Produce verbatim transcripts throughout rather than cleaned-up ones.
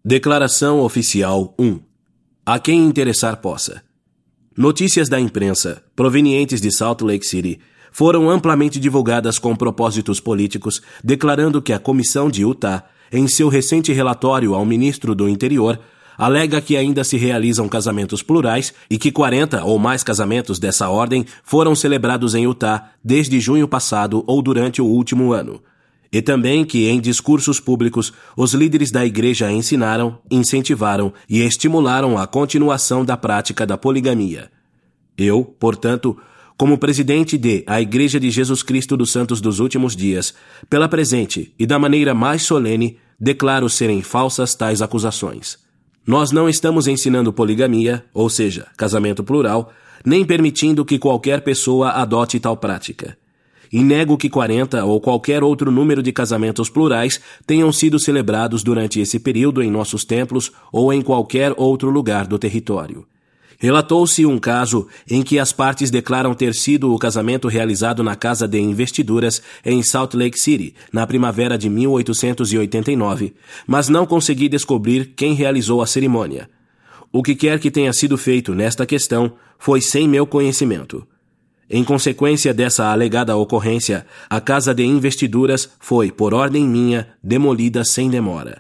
Declaração Oficial um. A quem interessar possa. Notícias da imprensa, provenientes de Salt Lake City, foram amplamente divulgadas com propósitos políticos, declarando que a Comissão de Utah, em seu recente relatório ao Ministro do Interior, alega que ainda se realizam casamentos plurais e que quarenta ou mais casamentos dessa ordem foram celebrados em Utah desde junho passado ou durante o último ano. E também que, em discursos públicos, os líderes da igreja ensinaram, incentivaram e estimularam a continuação da prática da poligamia. Eu, portanto, como presidente de a Igreja de Jesus Cristo dos Santos dos Últimos Dias, pela presente e da maneira mais solene, declaro serem falsas tais acusações. Nós não estamos ensinando poligamia, ou seja, casamento plural, nem permitindo que qualquer pessoa adote tal prática. E nego que quarenta ou qualquer outro número de casamentos plurais tenham sido celebrados durante esse período em nossos templos ou em qualquer outro lugar do território. Relatou-se um caso em que as partes declaram ter sido o casamento realizado na Casa de Investiduras em Salt Lake City, na primavera de mil oitocentos e oitenta e nove, mas não consegui descobrir quem realizou a cerimônia. O que quer que tenha sido feito nesta questão foi sem meu conhecimento. Em consequência dessa alegada ocorrência, a Casa de Investiduras foi, por ordem minha, demolida sem demora.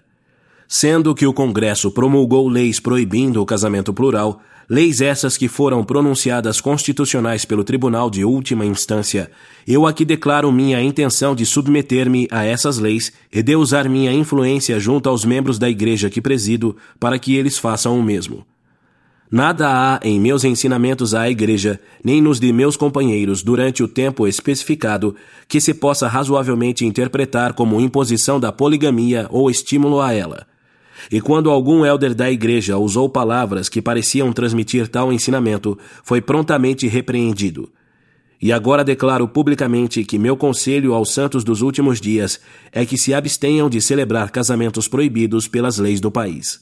Sendo que o Congresso promulgou leis proibindo o casamento plural, leis essas que foram pronunciadas constitucionais pelo Tribunal de Última Instância, eu aqui declaro minha intenção de submeter-me a essas leis e de usar minha influência junto aos membros da igreja que presido para que eles façam o mesmo. Nada há em meus ensinamentos à igreja, nem nos de meus companheiros durante o tempo especificado, que se possa razoavelmente interpretar como imposição da poligamia ou estímulo a ela. E quando algum elder da igreja usou palavras que pareciam transmitir tal ensinamento, foi prontamente repreendido. E agora declaro publicamente que meu conselho aos santos dos últimos dias é que se abstenham de celebrar casamentos proibidos pelas leis do país.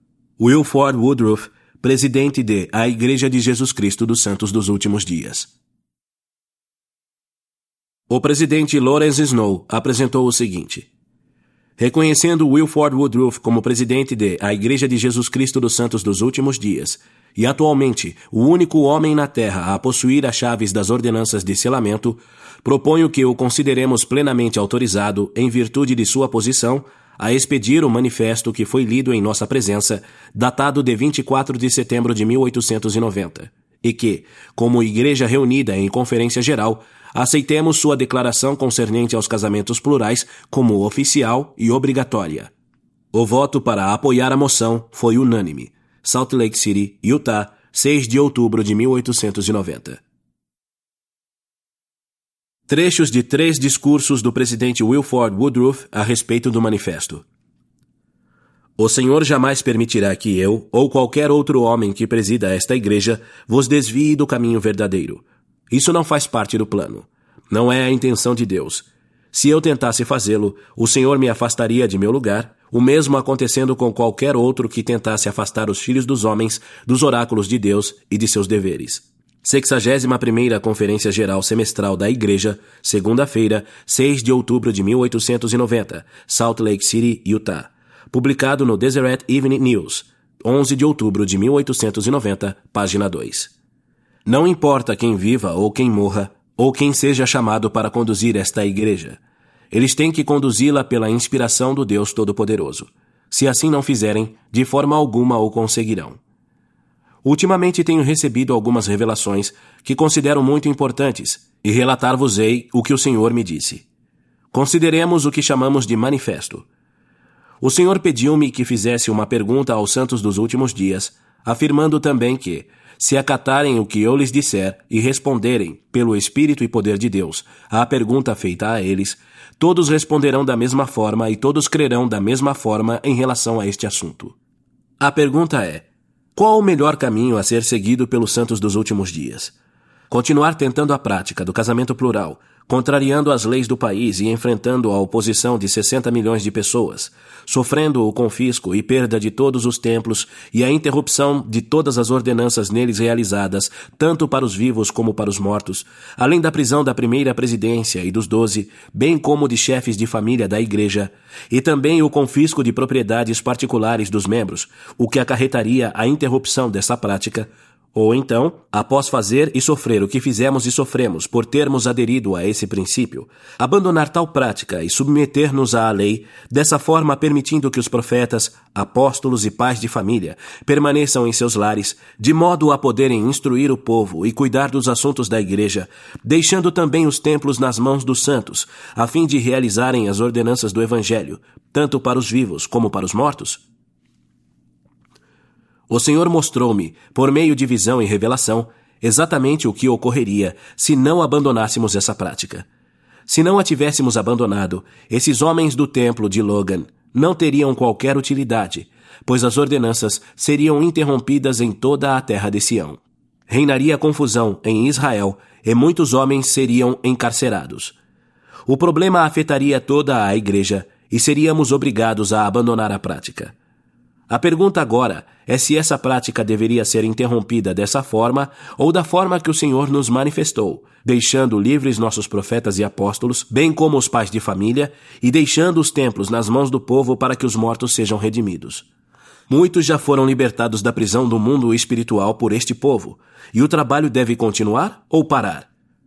Wilford Woodruff, presidente de a Igreja de Jesus Cristo dos Santos dos Últimos Dias. O presidente Lawrence Snow apresentou o seguinte: reconhecendo Wilford Woodruff como presidente de a Igreja de Jesus Cristo dos Santos dos Últimos Dias, e atualmente o único homem na Terra a possuir as chaves das ordenanças de selamento, proponho que o consideremos plenamente autorizado, em virtude de sua posição, a expedir o manifesto que foi lido em nossa presença, datado de vinte e quatro de setembro de mil oitocentos e noventa, e que, como igreja reunida em conferência geral, aceitemos sua declaração concernente aos casamentos plurais como oficial e obrigatória. O voto para apoiar a moção foi unânime. Salt Lake City, Utah, seis de outubro de mil oitocentos e noventa. Trechos de três discursos do presidente Wilford Woodruff a respeito do manifesto. O Senhor jamais permitirá que eu, ou qualquer outro homem que presida esta igreja, vos desvie do caminho verdadeiro. Isso não faz parte do plano. Não é a intenção de Deus. Se eu tentasse fazê-lo, o Senhor me afastaria de meu lugar, o mesmo acontecendo com qualquer outro que tentasse afastar os filhos dos homens dos oráculos de Deus e de seus deveres. sexagésima primeira Conferência Geral Semestral da Igreja, segunda-feira, seis de outubro de mil oitocentos e noventa, Salt Lake City, Utah. Publicado no Deseret Evening News, onze de outubro de mil oitocentos e noventa, página dois. Não importa quem viva ou quem morra, ou quem seja chamado para conduzir esta igreja. Eles têm que conduzi-la pela inspiração do Deus Todo-Poderoso. Se assim não fizerem, de forma alguma o conseguirão. Ultimamente tenho recebido algumas revelações que considero muito importantes, e relatar-vos-ei o que o Senhor me disse. Consideremos o que chamamos de manifesto. O Senhor pediu-me que fizesse uma pergunta aos santos dos últimos dias, afirmando também que, se acatarem o que eu lhes disser e responderem, pelo Espírito e poder de Deus, à pergunta feita a eles, todos responderão da mesma forma e todos crerão da mesma forma em relação a este assunto. A pergunta é: qual o melhor caminho a ser seguido pelos santos dos últimos dias? Continuar tentando a prática do casamento plural, contrariando as leis do país e enfrentando a oposição de sessenta milhões de pessoas, sofrendo o confisco e perda de todos os templos e a interrupção de todas as ordenanças neles realizadas, tanto para os vivos como para os mortos, além da prisão da primeira presidência e dos doze, bem como de chefes de família da igreja, e também o confisco de propriedades particulares dos membros, o que acarretaria a interrupção dessa prática. Ou então, após fazer e sofrer o que fizemos e sofremos por termos aderido a esse princípio, abandonar tal prática e submeter-nos à lei, dessa forma permitindo que os profetas, apóstolos e pais de família permaneçam em seus lares, de modo a poderem instruir o povo e cuidar dos assuntos da igreja, deixando também os templos nas mãos dos santos, a fim de realizarem as ordenanças do Evangelho, tanto para os vivos como para os mortos? O Senhor mostrou-me, por meio de visão e revelação, exatamente o que ocorreria se não abandonássemos essa prática. Se não a tivéssemos abandonado, esses homens do templo de Logan não teriam qualquer utilidade, pois as ordenanças seriam interrompidas em toda a terra de Sião. Reinaria confusão em Israel e muitos homens seriam encarcerados. O problema afetaria toda a igreja e seríamos obrigados a abandonar a prática. A pergunta agora é se essa prática deveria ser interrompida dessa forma ou da forma que o Senhor nos manifestou, deixando livres nossos profetas e apóstolos, bem como os pais de família, e deixando os templos nas mãos do povo para que os mortos sejam redimidos. Muitos já foram libertados da prisão do mundo espiritual por este povo, e o trabalho deve continuar ou parar?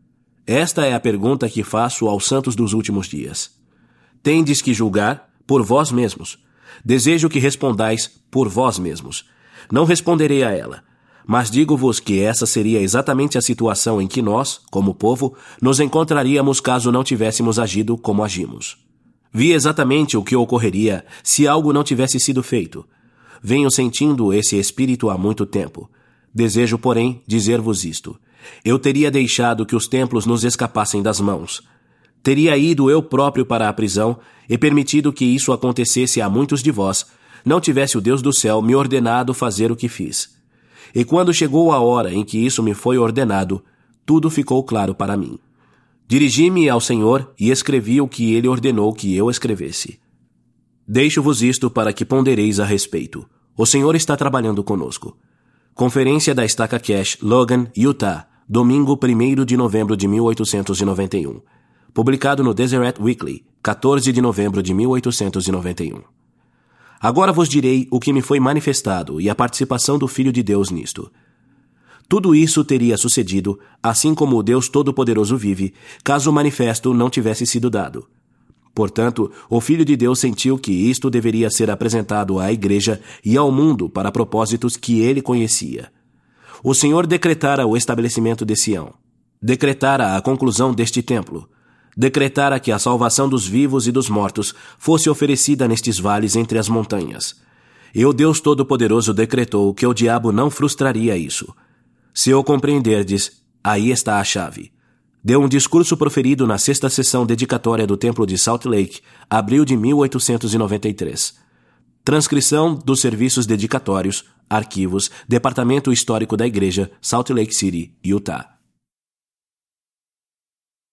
Esta é a pergunta que faço aos santos dos últimos dias. Tendes que julgar por vós mesmos. Desejo que respondais por vós mesmos. Não responderei a ela, mas digo-vos que essa seria exatamente a situação em que nós, como povo, nos encontraríamos caso não tivéssemos agido como agimos. Vi exatamente o que ocorreria se algo não tivesse sido feito. Venho sentindo esse espírito há muito tempo. Desejo, porém, dizer-vos isto. Eu teria deixado que os templos nos escapassem das mãos. Teria ido eu próprio para a prisão e permitido que isso acontecesse a muitos de vós, não tivesse o Deus do céu me ordenado fazer o que fiz. E quando chegou a hora em que isso me foi ordenado, tudo ficou claro para mim. Dirigi-me ao Senhor e escrevi o que Ele ordenou que eu escrevesse. Deixo-vos isto para que pondereis a respeito. O Senhor está trabalhando conosco. Conferência da Estaca Cash, Logan, Utah, domingo primeiro de novembro de mil oitocentos e noventa e um. Publicado no Deseret Weekly, quatorze de novembro de mil oitocentos e noventa e um. Agora vos direi o que me foi manifestado e a participação do Filho de Deus nisto. Tudo isso teria sucedido, assim como o Deus Todo-Poderoso vive, caso o manifesto não tivesse sido dado. Portanto, o Filho de Deus sentiu que isto deveria ser apresentado à igreja e ao mundo para propósitos que ele conhecia. O Senhor decretara o estabelecimento de Sião. Decretara a conclusão deste templo. Decretara que a salvação dos vivos e dos mortos fosse oferecida nestes vales entre as montanhas. E o Deus Todo-Poderoso decretou que o diabo não frustraria isso. Se o compreenderdes, aí está a chave. Deu um discurso proferido na sexta sessão dedicatória do Templo de Salt Lake, abril de mil oitocentos e noventa e três. Transcrição dos serviços dedicatórios, arquivos, Departamento Histórico da Igreja, Salt Lake City, Utah.